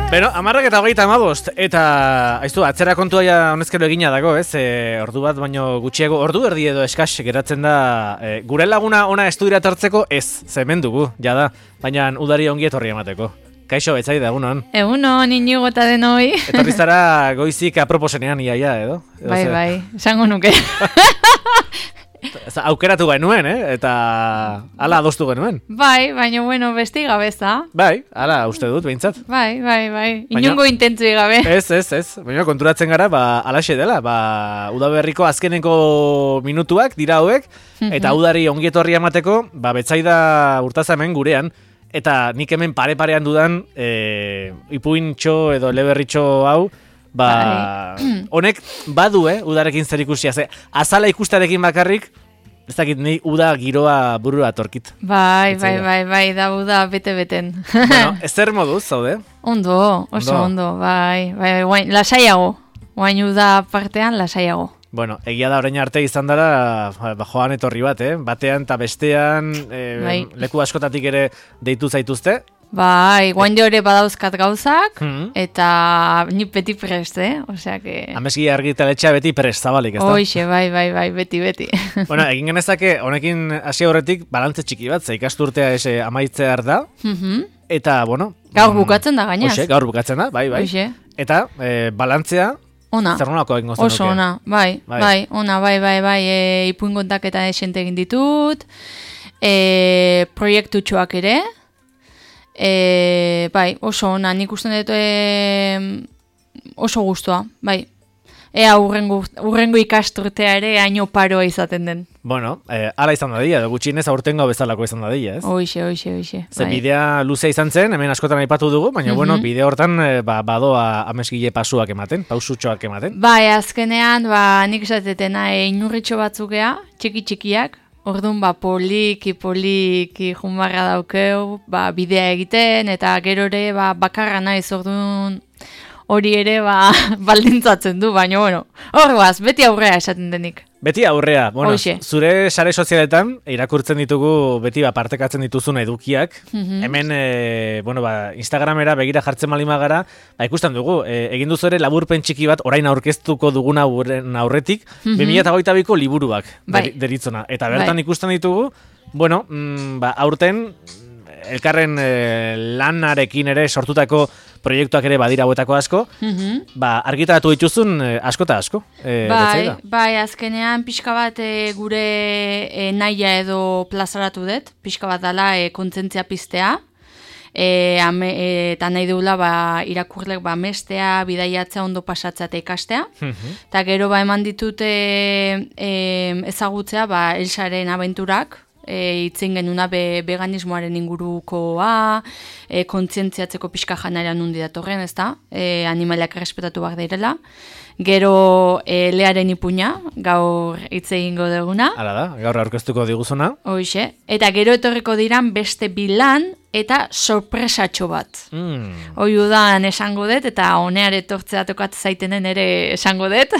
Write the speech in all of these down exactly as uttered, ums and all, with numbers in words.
Beno, amarrak eta hogeita amabost, eta aiztu, atzera kontua ja honezkero egina dago, ez? E, ordu bat, baino gutxiago, ordu erdi edo eskas geratzen da, e, gure laguna ona estudira tartzeko, ez, zemen dugu, jada, baina udari ongi etorri emateko. Kaixo, etzai da, egunon? Egunon, inigo eta denoi. Etorri zara goizik aproposenean iaia, edo? edo bai, zer? bai, esango nuke. Aukeratu genuen, eh? Eta hala adostu genuen. Bai, baina bueno, besti gabeza. Bai, hala uste dut, behintzat. Bai, bai, bai, Baina- inungo intentzui gabe. Ez, ez, ez. Baina konturatzen gara, ba, alaxe dela. Ba, udaberriko azkeneko minutuak dira hauek, eta udari ongietorri emateko, ba, betzaida urtaza hemen gurean, eta nik hemen pare-parean dudan e, ipuintxo edo leberritxo hau, ba, honek badu, eh, udarekin zer ikusia. Ze, azala ikustarekin bakarrik, ez dakit ni uda giroa burura torkit. Bai, bai, Etzaida. bai, bai, da da bete-beten. Bueno, ezer moduz, zaude? Ondo, oso Ondo. ondo, bai, bai, guain, lasaiago. Guain uda partean lasaiago. Bueno, egia da orain arte izan dara ba, joan etorri bat, eh? Batean eta bestean eh, Bai. leku askotatik ere deitu zaituzte. Bai, guain ere badauzkat gauzak, Mhm. eta ni beti prest, eh? Osea que... Ameski argitaletxea beti prest zabalik, ez da? Hoixe, bai, bai, bai, beti, beti. Bueno, egin genezake, honekin hasi aurretik balantze txiki bat, ze ikasturtea ese amaitzear da, Mhm. eta, bueno... Gaur mm, bukatzen da gainaz. Hoxe, gaur bukatzen da, bai, bai. Hoxe. Eta, eh, balantzea, Ona. zer nolako egingo zenuke? Oso ona, bai, Bai. bai, ona, bai, bai, bai, e, ipuingontak eta esente egin ditut, e, proiektutxoak ere, e, bai, oso ona, nik usten dut e, oso guztua, bai. Ea urrengo, urrengo ikasturtea ere haino paroa izaten den. Bueno, eh, ala izan da dira, gutxienez aurtengo bezalako izan da dira, ez? Hoixe, hoixe, hoixe. Ze bai. bidea luzea izan zen, hemen askotan aipatu dugu, baina bueno, bide hortan eh, ba, badoa ameskile pasuak ematen, pausutxoak ematen. Bai, azkenean, ba, nik esatetena e, inurritxo batzukea, txiki-txikiak, orduan, ba, poliki, poliki, junbarra daukeu, ba, bidea egiten, eta gero ere, ba, bakarra naiz, orduan, hori ere, ba, baldintzatzen du, baina, bueno, hor guaz, beti aurrea esaten denik. Beti aurrea, bueno, Hoxe. zure sare sozialetan irakurtzen ditugu beti ba, partekatzen dituzun edukiak. Hemen, e, bueno, ba, Instagramera begira jartzen malima gara, ba, ikusten dugu, e, egin duzu ere laburpen txiki bat, orain aurkeztuko duguna aurren aurretik, bi mila hogeita biko liburuak Bai. deri- deritzona. Eta bertan Bai. ikusten ditugu, bueno, mm, ba, aurten elkarren e, lanarekin ere sortutako proiektuak ere badira hauetako asko, ba, argitaratu dituzun e, asko eta asko. E, Bai, Betsaida. bai, azkenean pixka bat e, gure e, nahia edo plazaratu dut, pixka bat dala e, kontzentzia piztea, e, ame, e, eta nahi deula ba, irakurlek ba, mestea, bidaiatzea ondo pasatzea eta ikastea, eta gero ba, eman ditute e, ezagutzea ba, Elsaren abenturak, e, itzen genuna be, veganismoaren ingurukoa, e, kontzientziatzeko pixka janara nundi datorren, ezta? E, animaliak errespetatu behar direla. Gero e, learen ipuina, gaur hitz egingo duguna. Hala da, gaur aurkeztuko diguzuna. Hoixe. Eta gero etorriko diran beste bilan eta sorpresatxo bat. Mm. Hoi udan esango dut, eta honeare etortzea tokat zaitenen ere esango dut.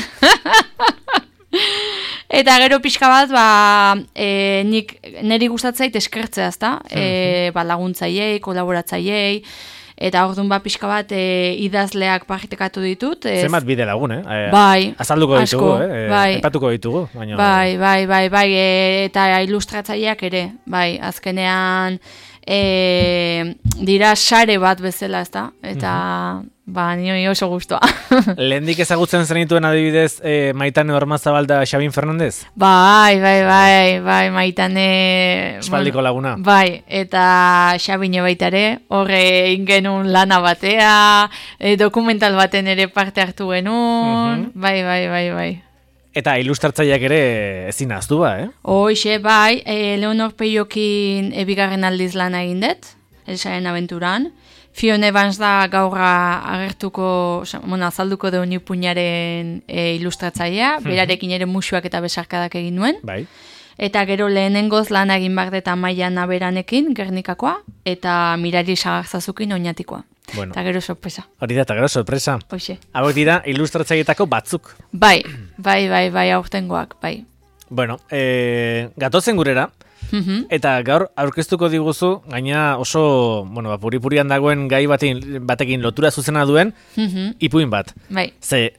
Eta gero pixka bat, ba, e, nik niri gustatzait eskertzea, ezta? E, ba, laguntzaiei, kolaboratzaiei, eta orduan ba pixka bat e, idazleak partekatu ditut. Ez, Zenbat bide lagun, eh? Eh, Bai, Azalduko asko, ditugu, eh? Eh, bai. Aipatuko ditugu. Baina, Bai, bai, bai, bai, e, eta ilustratzaileak ere, bai, azkenean e, dira sare bat bezala, ezta? Eta, ba, ni oso guztua. Lehendik ezagutzen zenituen adibidez eh, Maitane Ormazabal da Xabin Fernandez? Bai, bai, bai, bai, Maitane... Espaldiko laguna. Bai, eta Xabine baita ere, horre egin genuen lana batea, e, dokumental baten ere parte hartu genuen, bai, bai, bai, bai. Eta ilustratzaileak ere ezin ahaztu ba, eh? Hoxe, bai, e, Leonor Peiokin e, bigarren aldiz lana egin dut, Elsaren abenturan. Fion Evans da gaurra agertuko, oza, bueno, azalduko deun ipuñaren e, ilustratzailea, berarekin ere musuak eta besarkadak egin nuen. Bai. Eta gero lehenengoz lan egin behar dut Amaia Naberanekin, Gernikakoa, eta Mirari Sagarzazukin oinatikoa. Bueno. Eta gero sorpresa. Hori da, eta gero sorpresa. Hoxe. Hauek dira ilustratzaileetako batzuk. Bai, bai, bai, bai, aurtengoak, bai. Bueno, eh, gatozen gurera, Mhm. Eta gaur aurkeztuko diguzu, gaina oso, bueno, ba, puri-purian dagoen gai batekin, batekin lotura zuzena duen, Mhm. ipuin bat. Bai. Ze,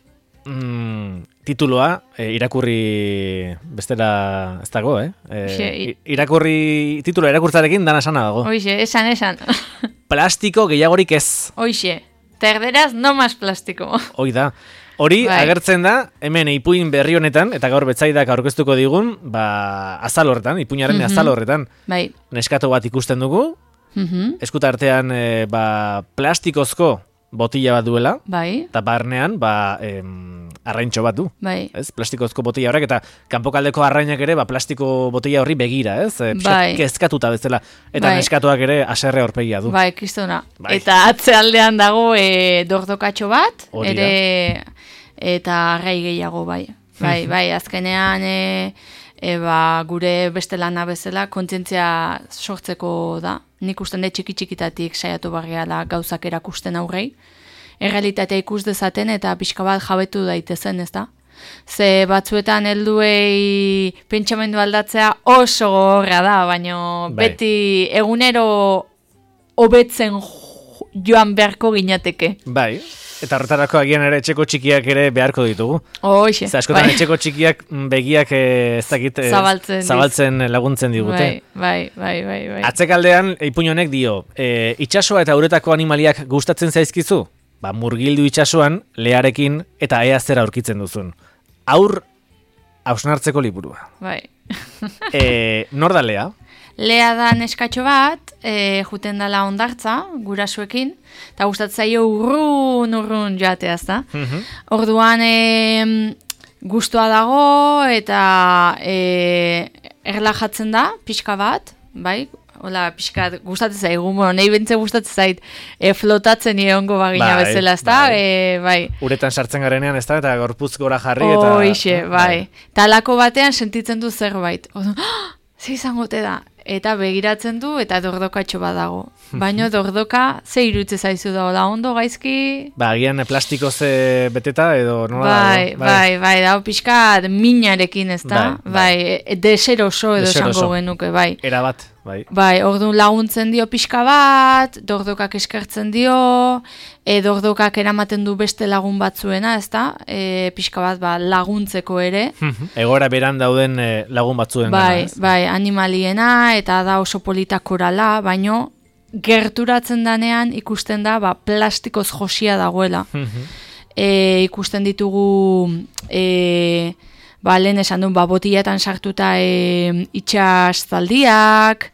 mm, tituloa, e, irakurri bestela ez dago, eh? E, Xe, i- irakurri, tituloa irakurtzarekin dana sana dago. Hoxe, esan, esan. Plastiko gehiagorik ez. Hoxe, terderaz no más plastiko. Hoi da. Hori Bai. agertzen da, hemen ipuin berri honetan, eta gaur betzaidak aurkeztuko digun, ba, azal horretan, ipuinaren Mhm. azal horretan. Bai. Neskato bat ikusten dugu, Mhm. eskutartean e, ba, plastikozko botila bat duela, Bai. eta barnean ba, em, arraintxo bat du. Bai. Ez, plastikozko botila horrek, eta kanpokaldeko arrainak ere, ba, plastiko botila horri begira, ez? E, pixkat Bai. kezkatuta bezala. Eta Bai. neskatoak ere aserre horpegia du. Bai, kristona. Bai. Eta atzealdean dago e, dordokatxo bat, Hori da. ere eta arrai gehiago, bai. Bai, bai, azkenean e, e, ba, gure beste lana bezala kontzientzia sortzeko da. Nik usten dut txiki-txikitatik saiatu barriala gauzak erakusten aurrei. Errealitatea ikus dezaten eta pixka bat jabetu daitezen, ez da? Ze batzuetan helduei pentsamendu aldatzea oso gogorra da, baina Bai. beti egunero hobetzen jo- joan beharko ginateke. Bai, eta horretarako agian ere etxeko txikiak ere beharko ditugu. Hoxe, Ze askotan bai. etxeko txikiak mm, begiak eh, ez dakit eh, Zabaltzen diz. zabaltzen laguntzen digute. Bai, bai, bai, bai, bai. Atzekaldean ipuin honek dio, e, itsasoa eta uretako animaliak gustatzen zaizkizu? Ba, murgildu itsasoan, learekin eta ea zer aurkitzen duzun. Aur hausnartzeko liburua. Bai. E, nor da Lea? Lea da neskatxo bat, e, juten dala ondartza, gurasuekin, eta gustatzen zaio urrun, urrun joatea, ezta? Mhm. Orduan e, gustua dago eta e, erlajatzen da, pixka bat, bai? Hola, pixka gustatzen zaigu, bueno, nahi bentze gustatzen zait e, flotatzen egongo bagina Bai, bezala, ezta? bai. E, bai. Uretan sartzen garenean, ez da, eta gorputz gora jarri, eta... Hoixe, bai. Talako batean sentitzen du zerbait. Orduan, ah, ze izango te da? Eta begiratzen du eta dordokatxo bat dago. Baina dordoka, ze irutze zaizu da, hola, ondo gaizki... Ba, agian plastikoz eh, beteta, edo nola Bai, dago? bai, bai, dago pixka minarekin, ez da? Bai, bai. Bai, e, deseroso edo Deseroso. esango genuke, bai. Era bat, bai. Bai, orduan laguntzen dio pixka bat, dordokak eskertzen dio, e, dordokak eramaten du beste lagun batzuena, ez da? E, pixka bat ba, laguntzeko ere. Egora beran dauden eh, lagun batzuen. Bai, gana, ez? bai, animaliena, eta da oso polita korala, baino gerturatzen danean ikusten da ba, plastikoz josia dagoela. Mhm. E, ikusten ditugu e, ba, lehen esan duen, ba, botiletan sartuta e, itxas zaldiak,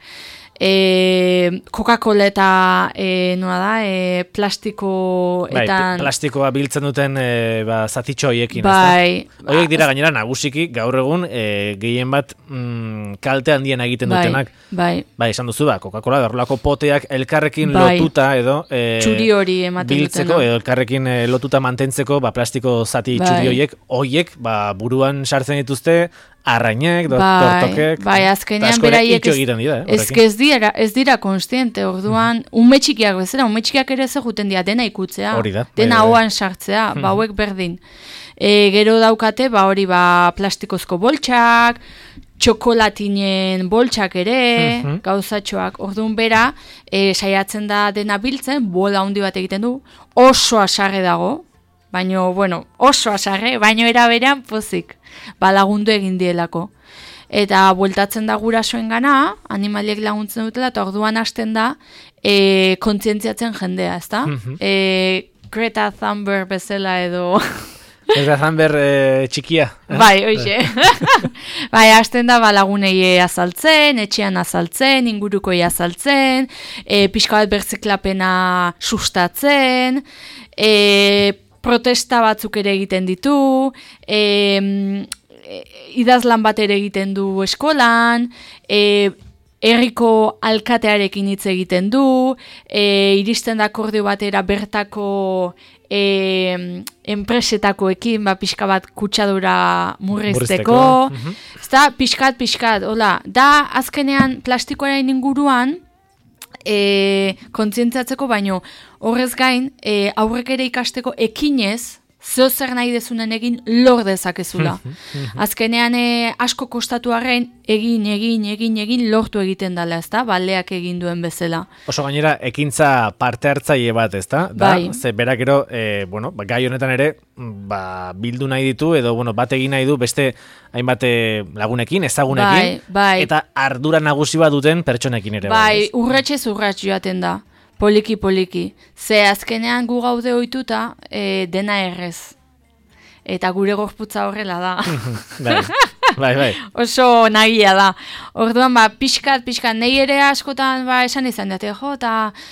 e, Coca-Cola eta e, noa da, e, plastiko Bai, etan... plastikoa biltzen duten e, ba, zatitxo hoiekin, Bai, ezta? Horiek dira gainera nagusiki gaur egun e, gehien bat mm, kalte handien egiten bai, dutenak. bai, Bai, esan duzu da, Coca-Cola horrelako poteak elkarrekin Bai. lotuta edo e, txuri hori ematen biltzeko dutena. edo elkarrekin e, lotuta mantentzeko ba, plastiko zati Bai. txuri hoiek, hoiek ba, buruan sartzen dituzte arrainek, do, Bai, tortokek, bai, eta azkenean asko ere beraiek itxo ez, egiten dira, eh, ez, horrekin. ez, dira, ez dira konstiente, orduan, ume txikiak bezala, ume txikiak ere ze juten dira, dena ikutzea, Hori da, bai, dena bai, bai. hoan sartzea, ba, hauek berdin. E, gero daukate, ba, hori, ba, plastikozko boltsak, txokolatinen boltsak ere, Mhm. gauzatxoak, orduan bera, e, saiatzen da dena biltzen, bola handi bat egiten du, oso asarre dago, baino, bueno, oso asarre, baino era berean pozik, ba, lagundu egin dielako. Eta bueltatzen da gurasoen gana, animaliek laguntzen dutela, eta orduan hasten da e, kontzientziatzen jendea, ezta? Mhm. E, Greta Thunberg bezala edo... Ez da zanber e, txikia. eh? Bai, oixe. Bai, hasten da ba, lagunei azaltzen, etxean azaltzen, inguruko azaltzen, e, pixka bat bertziklapena sustatzen, e, protesta batzuk ere egiten ditu, e, idazlan bat ere egiten du eskolan, e, herriko alkatearekin hitz egiten du, e, iristen da akordio batera bertako e, enpresetakoekin, ba, pixka bat kutsadura murrizteko. Murrizteko, mhm. Ezta, pixkat, pixkat, hola, da azkenean plastikoaren inguruan, e, kontzientziatzeko, baino horrez gain, e, aurrek ere ikasteko ekinez, zeo zer nahi dezunen egin lor dezakezula. Azkenean e, asko kostatu arren, egin, egin, egin, egin, lortu egiten dela, ezta? Balleak egin duen bezala. Oso gainera, ekintza parte hartzaile bat, ezta? Da, Bai. Ze berak ero, e, bueno, ba, gai honetan ere, ba, bildu nahi ditu, edo, bueno, bat egin nahi du, beste hainbat lagunekin, ezagunekin, bai, bai. eta ardura nagusi bat duten pertsonekin ere. Bai, urratxez urratx joaten da. Poliki, poliki. Ze azkenean gu gaude ohituta e, dena errez. Eta gure gorputza horrela da. bai, bai, bai. Oso nagia da. Orduan, ba, pixkat, pixkat, nahi ere askotan, ba, esan izan dute, jo, eta,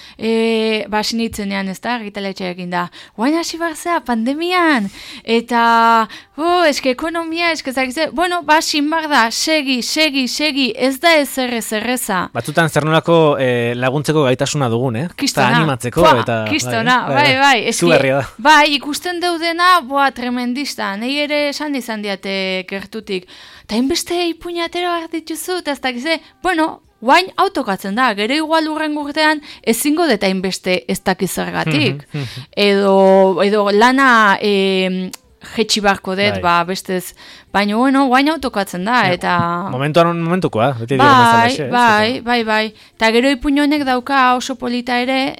e, ba, sinitzenean, ez da, argitaletxeekin da. Guain hasi barzea, pandemian, eta, oh, eske ekonomia, eske zakize, bueno, ba, sinbar da, segi, segi, segi, ez da ezer ez erreza. Batzutan zer nolako e, laguntzeko gaitasuna dugun, eh? Kistona. Eta animatzeko, Pua, eta... Kistona, bai, bai. bai. Eski, Zugarria da. bai, ikusten daudena, boa, tremendista. Nei ere esan izan diate gertutik. Ta inbeste ipuñatero behar dituzu, eta ez dakize, bueno, guain autokatzen da, gero igual urren urtean ezingo deta inbeste ez dakizergatik. edo, edo lana e, jetxi barko dut, Bai. ba, bestez, baina, bueno, guain autokatzen da, eta... Momentuan momentukoa, beti dira Bai, bezalaxe, ez? bai, bai, bai. Ta gero ipuin honek dauka oso polita ere,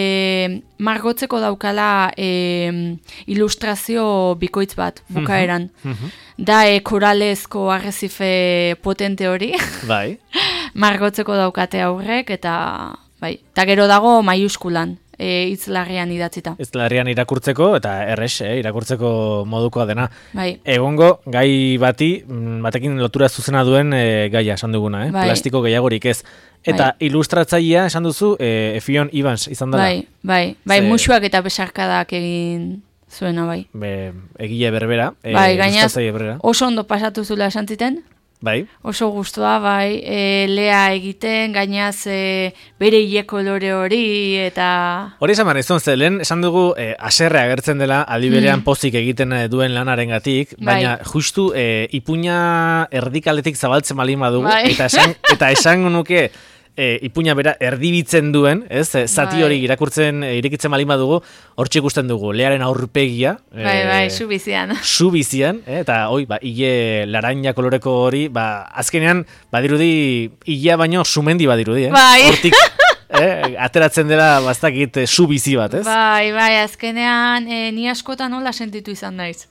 e, margotzeko daukala e, ilustrazio bikoitz bat, bukaeran. Da e, koralezko arrezife potente hori, Bai. margotzeko daukate aurrek, eta bai. Ta gero dago maiuskulan, e, itzlarrian idatzita. Ez larrian irakurtzeko, eta errex, eh, irakurtzeko modukoa dena. Bai. Egongo, gai bati, mm, batekin lotura zuzena duen e, gaia esan duguna, eh? Bai. Plastiko gehiagorik ez. Eta Bai. ilustratzailea esan duzu, e, Efion Ibans izan dela. Bai, bai, bai, Ze- musuak eta besarkadak egin zuena, bai. Be, egile berbera, e, Bai, gainaz, ilustratzaile berbera. oso ondo pasatu zula esan ziten. Bai, Oso gustua, bai, e, lea egiten, gainaz e, bere ile kolore hori, eta... hori esan behar izan, ze lehen esan dugu e, aserre agertzen dela aldi berean pozik egiten e, duen lanarengatik, Mm. Bai. baina justu e, ipuña erdikaletik zabaltzen malin badugu, Bai. eta esan, eta esango nuke e, ipuña bera erdibitzen duen, ez, e, zati Bai. hori irakurtzen, e, irikitzen malin badugu, hortxe ikusten dugu, learen aurpegia, Bai, bai, zu bizian. su bizian, eh, eta hoi, ba, ile laranja koloreko hori, ba, azkenean, badirudi, ilea baino sumendi badirudi, eh? Bai. Hortik, eh, ateratzen dela, bastakit, su bizi bat, ez? Bai, bai, azkenean e, ni askotan nola sentitu izan naiz.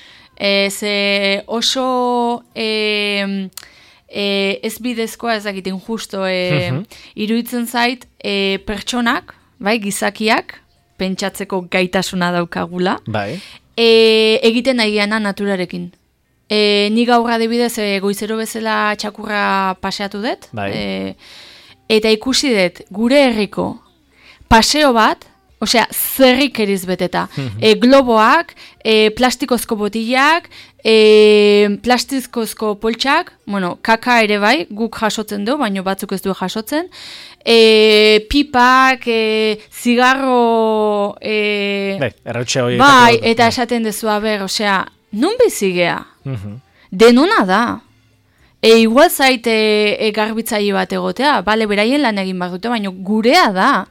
E, ze oso e, e, ez bidezkoa ez dakiten justo e, Mhm. iruditzen zait e, pertsonak, bai, gizakiak, pentsatzeko gaitasuna daukagula, Bai. e, egiten nahi geana naturarekin. E, ni gaur adibidez e, goizero bezala txakurra paseatu dut, Bai. e, eta ikusi dut gure herriko paseo bat, osea, zerrikeriz beteta. e, globoak, e, plastikozko botilak, e, plastikozko poltsak, bueno, kaka ere bai, guk jasotzen du, baino batzuk ez du jasotzen, e, pipak, e, zigarro... E, Bai, errautxe hori. bai, eta esaten dezu, ber, osea, nun bizigea? Mhm. Denona da. E, igual zaite e, garbitzaile bat egotea, bale, beraien lan egin behar dute, baina gurea da.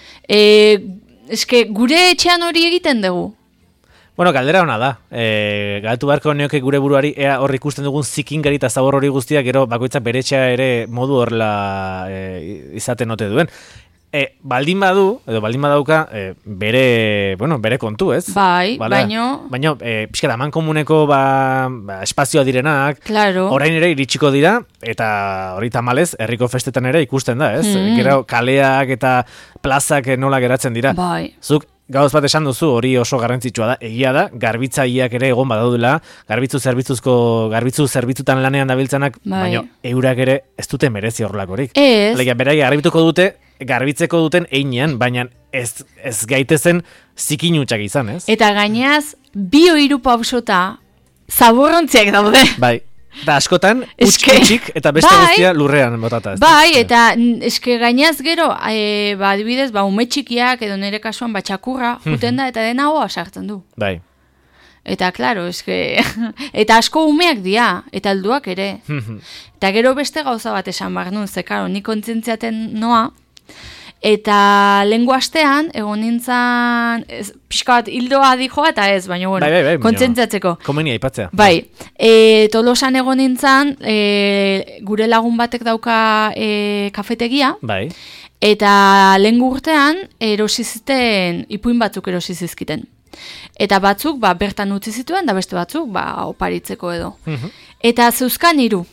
E, eske, gure etxean hori egiten dugu. Bueno, galdera ona da. E, galtu beharko nioke gure buruari, ea hor ikusten dugun zikingari eta zabor hori guztiak, gero bakoitza bere etxea ere modu horrela e, izaten ote duen. E, baldin badu, edo baldin badauka, e, bere, bueno, bere kontu, ez? Bai, Bala, baino- Baino, e, pixka da, mankomuneko ba, ba, espazioa direnak, Claro. orain ere iritsiko dira, eta hori tamalez, herriko festetan ere ikusten da, ez? Mm. Gero kaleak eta plazak nola geratzen dira. Bai. Zuk gauz bat esan duzu, hori oso garrantzitsua da, egia da, garbitzaileak ere egon badaudela, garbitzu zerbitzuzko, garbitzu zerbitzutan lanean dabiltzanak, Bai. baina eurak ere ez dute merezi horrelakorik. Ez. Alegia, berai garbituko dute, garbitzeko duten einean, baina ez, ez gaitezen zikinutxak izan, ez? Eta gainaz, bi hiru pausota zaborrontziak daude. Bai, eta askotan, Eske- utxik eta beste Bai. guztia lurrean botata. Ez da? Bai, eta n- eske gainaz gero, e, ba, adibidez, ba, ume txikiak edo nire kasuan batxakurra, juten da eta dena hoa sartzen du. Bai. Eta, klaro, eske... eta asko umeak dira, eta helduak ere. Eta gero beste gauza bat esan behar nun, ze, karo, ni kontzientziaten noa, Eta lengo astean, egon nintzen, ez, pixka bat hildoa dijoa, eta ez, baina, bueno, bai, bai, bai, kontzentzatzeko. Komenia aipatzea. Bai, e, Tolosan egon nintzen, e, gure lagun batek dauka e, kafetegia, bai. Eta lengo urtean, erosi ziten, ipuin batzuk erosi zizkiten. Eta batzuk, ba, bertan utzi zituen, da beste batzuk, ba, oparitzeko edo. Mhm. Eta zeuzkan hiru.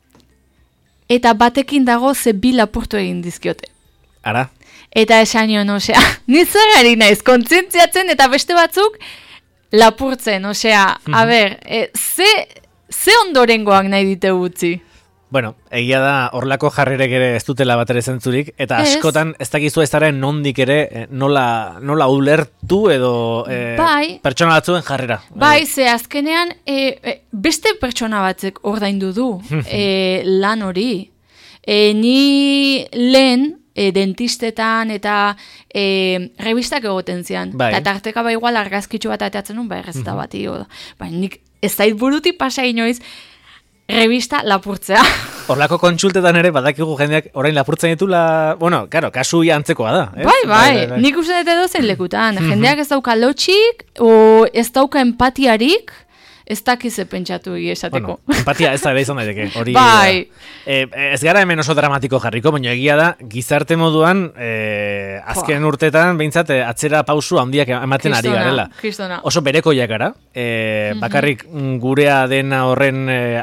Eta batekin dago ze bi lapurtu egin dizkiote. Ara. Eta esan nion, osea, nitzagari naiz, kontzientziatzen eta beste batzuk lapurtzen, osea, Mhm. a ber, e, ze, ze ondorengoak nahi dite utzi? Bueno, egia da horlako jarrerek ere ez dutela bat ere zentzurik, eta Ez. askotan ez dakizu ez daren nondik ere eh, nola, nola ulertu edo eh, Bai. pertsona batzuen jarrera. Bai, ze azkenean e, e, beste pertsona batzek ordaindu du e, lan hori. E, ni lehen e, dentistetan eta e, revistak egoten zian. Bai. Eta tarteka ba igual argazkitxo bat ateatzen nun, ba errezeta bat io. Ba, nik ez zait buruti pasa inoiz revista lapurtzea. Horlako kontsultetan ere badakigu jendeak orain lapurtzen ditula, bueno, claro, kasu ia antzekoa da. Ez? Bai, bai, nik uste dut edo zen lekutan. Jendeak ez dauka lotxik, o ez dauka empatiarik, ez dakize pentsatu esateko. Bueno, empatia ez da ere izan daiteke. Hori, Bai. eh, ez gara hemen oso dramatiko jarriko, baina egia da, gizarte moduan, eh, azken urtetan, behintzat, eh, atzera pausu handiak ematen ari Kristona, garela. kristona. Oso berekoiak gara, eh, bakarrik mm, gurea dena horren eh,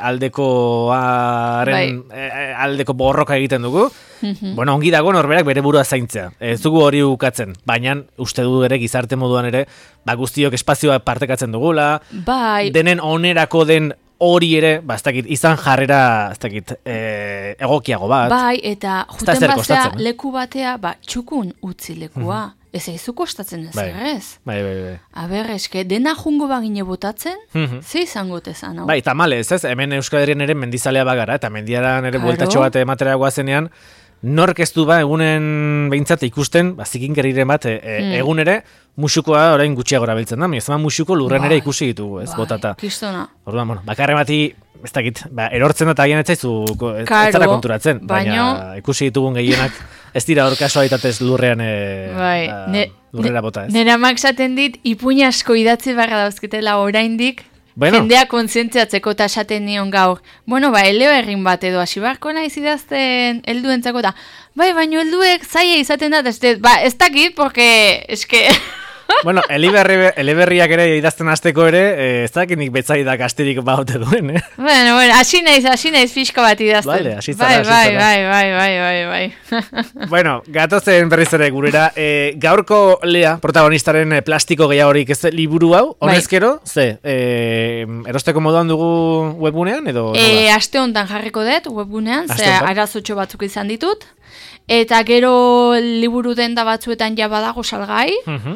aldekoaren eh, aldeko borroka egiten dugu. Bueno, ongi dago norberak bere burua zaintzea. Ez dugu hori ukatzen, baina uste du ere gizarte moduan ere, ba guztiok espazioa partekatzen dugula, Bai, denen onerako den hori ere, ba, ez dakit, izan jarrera, ez dakit, eh, egokiago bat. bai, eta da juten ezer bazea kostatzen, eh? leku batea, ba, txukun utzi lekua. Ez eizu kostatzen ez Bai. errez. Bai, bai, bai. A ber, eske, dena jungo bagine botatzen, Mhm. ze izango tezan hau. Bai, tamalez, ez, hemen Euskal Herrian ere mendizalea bagara, eta mendiaran ere Claro. bueltatxo bat ematera guazenean, nork ez du ba, egunen behintzat ikusten, ba, zikinkeriren bat, e, e, Mm. egun ere, musukoa orain gutxiagora biltzen da, ez musuko lurren ere Bai. ikusi ditugu, ez, Bai, botata. Kristona. Orduan, bueno, bakarre bati, ez dakit, ba, erortzen da eta agian ez zaizu, ko- ez, ez Claro, zara konturatzen, baina baino- ikusi ditugun gehienak, ez dira hor kasualitatez lurrean, e, Bai, ba, ne- lurrera bota, ez. Nera amak esaten dit, ipuin asko idatzi barra dauzketela oraindik, Bueno. jendea kontzientziatzeko eta esaten nion gaur. Bueno, ba, eleberrin bat edo hasi beharko naiz idazten helduentzako da. Bai, baino helduek zaila izaten da, ez, ba, ez dakit, porque, eske... Bueno, eleberri, eleberriak ere idazten hasteko ere, eh, ez dakinik betzaidak astirik baute duen, eh? Bueno, bueno, hasi naiz, hasi naiz fiska bat idazten. Vale, hasi zara, bai, hasi bai, zara. bai, bai, bai, bai, bai. Bueno, gatozen berriz ere gurera. Eh, gaurko Lea, protagonistaren eh, plastiko gehiagorik ez liburu hau, Bai. honezkero, ze, eh, erosteko moduan dugu webgunean, edo E, nola? aste honetan jarriko dut, webgunean, Aste ze honetan? arazotxo batzuk izan ditut. Eta gero liburu denda batzuetan ja badago salgai. Mhm.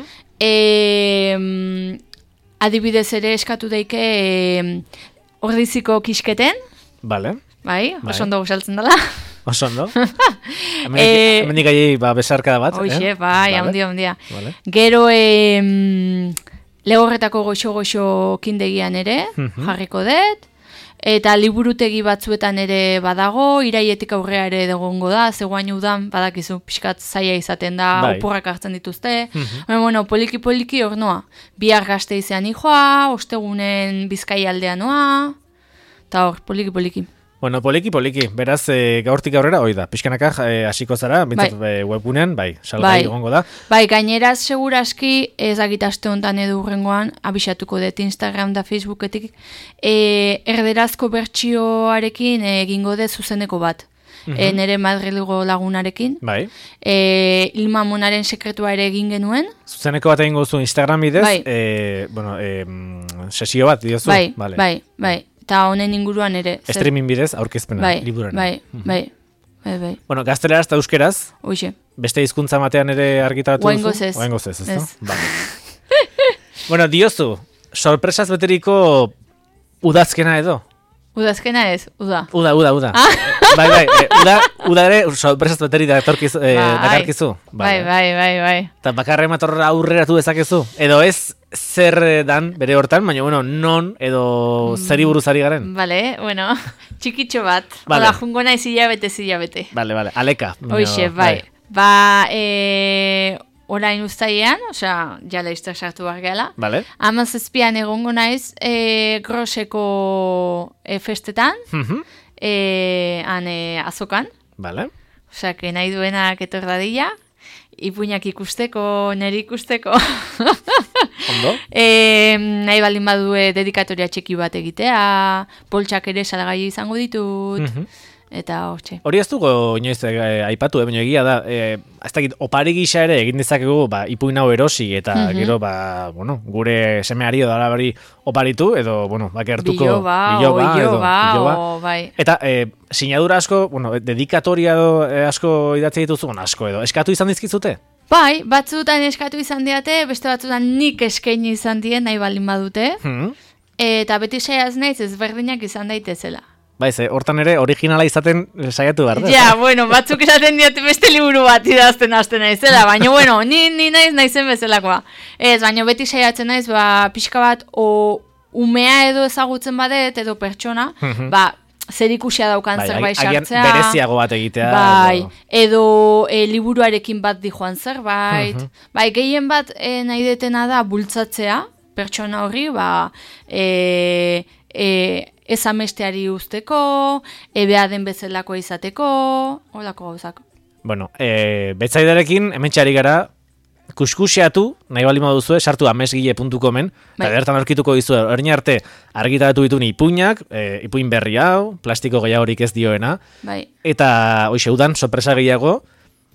E, mm, adibidez ere eskatu daike e, ordiziko kisketen, Vale, bai, Bai. oso ondo saltzen dela. oso ondo. Eh, Hemendik aiei ba, besarkada bat, Hoxe, eh? bai, Vale. handia, handia. Vale. Gero e, mm, lehorretako goxo-goxo kindegian ere, Mhm. jarriko dut. Eta liburutegi batzuetan ere badago, iraietik aurrea ere egongo da, zegoain udan, badakizu, pixkat zaila izaten da, Bai. oporrak hartzen dituzte. Mhm. Baina, bueno, poliki-poliki hor noa. Bihar gazte izan joa, ostegunen Bizkai aldean noa, eta hor, poliki-poliki. Bueno, poliki, poliki. Beraz, e, gaurtik aurrera, hoi da, pixkanaka e, hasiko zara, bintzat Bai. e, webgunean, bai, salgai Bai. egongo da. Bai, gaineraz seguraski ezagit aste honetan edo hurrengoan abisatuko dut Instagram da Facebooketik e, erderazko bertsioarekin e, egingo dut zuzeneko bat. E, nere Madrilgo lagunarekin. Bai. E, Ilma Monaren sekretua ere egin genuen. Zuzeneko bat egingo zu Instagram bidez, Bai. e, bueno, e, mm, sesio bat diozu. Bai, Vale. bai, bai. Eta honen inguruan ere. zer- Streaming bidez, aurkezpena, Bai, liburuan. bai, bai, bai, bai. Bueno, gazteleraz eta euskeraz, Hoxe. beste hizkuntza batean ere argitaratu duzu? Oraingoz ez. Oraingoz ez, ezta? Ez. Vale. Bueno, diozu, sorpresaz beteriko udazkena edo? Udazkena ez, uda. Uda, uda, uda. Bai, bai, e, uda, uda ere sorpresaz beteri datorkizu, e, Bai. dakarkizu. Bai, bai, bai, bai. Eta bakarre matorra aurreratu dezakezu. Edo ez zer eh, dan bere hortan, baina bueno, non edo zeri buruz ari garen. Vale, bueno, txikitxo bat. Vale. Oda, jungo naiz hilabete, hilabete. Vale, vale, aleka. baina- Hoxe, bai. Ba, e, orain ustaian, osea, jala izter sartu behar gela. Vale. Hamazazpian egongo naiz, e, Groseko e, festetan, Mhm. e, han e, azokan. Vale. Osea, que nahi duenak etor dadila, ipuinak ikusteko, neri ikusteko. Ondo. E, nahi baldin badue dedikatoria txeki bat egitea, poltsak ere salgai izango ditut, Mhm. eta hortxe. Hori ez dugu inoiz eh, aipatu, eh, baina egia da, eh, ez dakit, opari gisa ere egin dezakegu, ba, ipuin hau erosi, eta Mhm. gero, ba, bueno, gure semeari edo alabari oparitu, edo, bueno, bakertuko... Biloba, biloba, o edo, iloba, biloba. o bai. Eta, eh, sinadura asko, bueno, dedikatoria edo eh, asko idatzi dituzu, bueno, asko edo, eskatu izan dizkizute? Bai, batzutan eskatu izan diate, beste batzutan nik eskaini izan dien nahi baldin badute, Hmm. eta beti saiaz naiz ezberdinak izan daitezela. Bai, ze, hortan ere originala izaten saiatu behar da. Ja, bueno, batzuk esaten diate beste liburu bat idazten hasten naizela, baina bueno, ni, ni naiz naizen bezalakoa. Ez, baina beti saiatzen naiz, ba, pixka bat, o umea edo ezagutzen badet, edo pertsona, Mhm. ba, zer ikusia daukan Bai, zerbait agian sartzea. bereziago bat egitea. Bai, edo- edo e, liburuarekin bat dijoan zerbait. Mhm. Bai, gehien bat e, nahi detena da bultzatzea, pertsona horri, ba, e, e, ez amesteari usteko, ebea den bezalako izateko, holako gauzak. Bueno, e, betzaidarekin, hementxeari gara, kuskuseatu, nahi baldin baduzue, sartu amesgile puntu comen, eta Bai. bertan aurkituko dizu, orain arte argitaratu dituen ipuinak, e, ipuin berri hau, plastiko gehiagorik ez dioena, Bai, eta hoxe udan, sorpresa gehiago,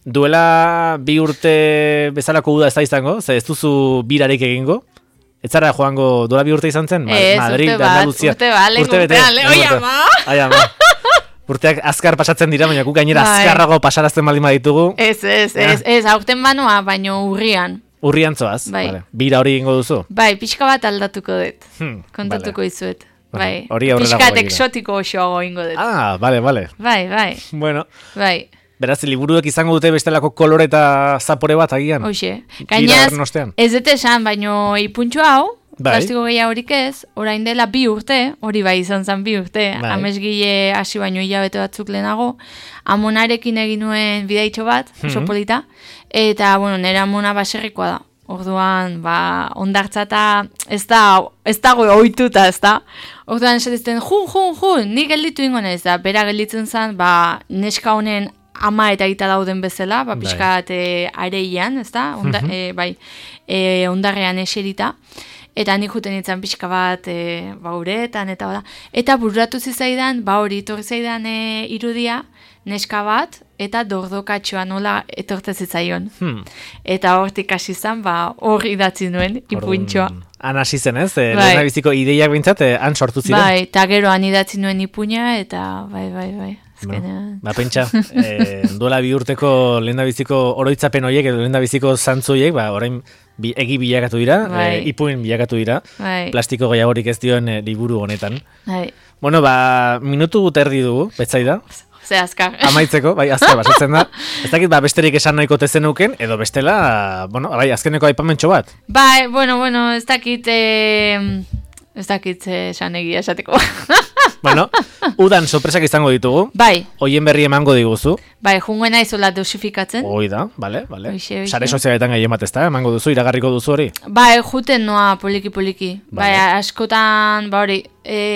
duela bi urte bezalako uda ez da izango, ze ez duzu birarik egingo, ez zara joango duela bi urte izan zen? Ma- Ez, Madrid, urte bat, Andaluzia. urte bat, lehen bete, urtean, lehen- lehen oi, urte. ama! Ai, ama. Urteak azkar pasatzen dira, baina guk gainera Bai. azkarrago pasarazten baldin baditugu, ez, ez, ez, ez, aurten banoa, baino urrian. urrian zoaz. Bai. Vale. Bira hori egingo duzu? Bai, pixka bat aldatuko dut, Hmm, kontatuko izuet. Bueno, Bai, hori aurrerago pixkat begira. exotiko osoago ingo dut. Ah, vale, vale. Bai, bai, Bueno, bai. beraz, liburuek izango dute bestelako kolore eta zapore bat agian. Hoxe. Bira Gainaz, horren ostean. ez dut esan, baino ipuntxo hau, Bai. plastiko gehiagorik ez, orain dela bi urte, hori bai izan zen bi urte, Bai. amesgile hasi baino hilabete batzuk lehenago, amonarekin egin nuen bidaitxo bat, oso Mhm. polita, eta, bueno, nire amona baserrikoa da. Orduan, ba, ondartza eta ez da, ez dago ohituta, ez da. Orduan esaten, jun, jun, jun, ni gelditu ingo naiz da, bera gelditzen zen, ba, neska honen ama eta aita dauden bezala, ba, Bai. pixkat e, areian, ez da, Onda, Mhm. e, bai, e, ondarrean eserita. Eta nik juten nintzen pixka bat e, ba, uretan, eta bada. Eta bururatu zizaidan, ba hori, etorri zaidan e, irudia, neska bat, eta dordokatxoa nola etorte zitzaion. Hmm. Eta hortik hasi zen, ba, hor idatzi nuen, ipuntxoa. Orduan, Han hasi zen ez, e, Bai. lehen biziko ideiak bintzat, eh, han sortu ziren. Bai, eta geroan idatzi nuen ipuña, eta bai, bai, bai. Azkenean. Ba, pentsa, e, duela bi urteko lehendabiziko oroitzapen horiek, edo lehendabiziko zantzu horiek, ba, orain bi, egi bilakatu dira, Bai. e, ipuin bilakatu dira, Bai, plastiko gehiagorik ez dioen e, liburu honetan. bai. Bueno, ba, minutu terdi dugu, betzaida, Ze azkar. amaitzeko, bai, azkar basatzen da. Ez dakit, ba, besterik esan nahiko tezenuken, edo bestela, bueno, bai, azkeneko aipamentxo bat. Bai, bueno, bueno, ez dakit, eh, ez dakit eh, esan egia esateko. Bueno, udan sorpresak izango ditugu, Bai, hoien berri emango diguzu, bai, jungoen naizola dosifikatzen. hoi da, bale, bale. Hoxe, hoxe. Sare sozialetan gehien bat ez da, emango duzu, iragarriko duzu hori. Bai, juten noa poliki-poliki. Bai, Vale. askotan, ba hori,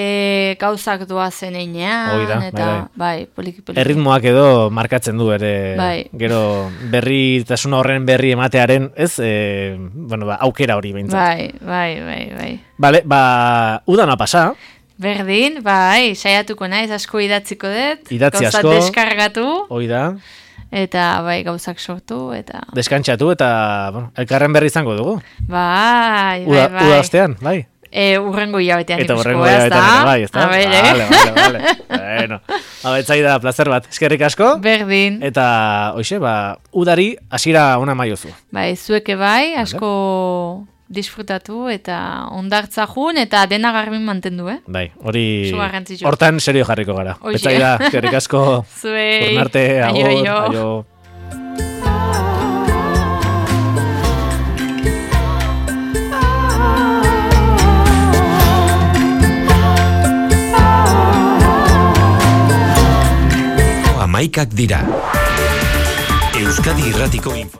e, gauzak doazen einean, Hoi da, bai, eta, bai, poliki-poliki. Erritmoak edo markatzen du ere, Bai. gero berritasuna horren berri ematearen, ez, e, bueno, ba, aukera hori behintzat. Bai, bai, bai, bai. Bale, ba, udana pasa, Berdin, bai, saiatuko naiz, asko idatziko dut. Idatzi gauzak asko. deskargatu, hoi da, eta bai, gauzak sortu, eta... deskantxatu eta, bueno, elkarren berri izango dugu. Bai, bai, Uda, bai. uda ostean, bai. E, urrengo hilabetean Eta ikusko, horrengo ez hilabetean da? ere, bai, ez da? A ber, eh? Vale, vale, vale. Bueno, abetzaida, placer bat. Eskerrik asko. Berdin. Eta, hoxe, ba, udari hasiera ona maiozu. Bai, zueke bai, asko disfrutatu eta ondartza jun eta dena garbin mantendu, eh? Bai, hori Oso garrantzitsua. hortan serio jarriko gara. Hoxe. Betzaida, eskerrik asko. Zuei. Urnarte, Aio, agur, aio. aio. Hamaikak dira. Euskadi Irratiko info.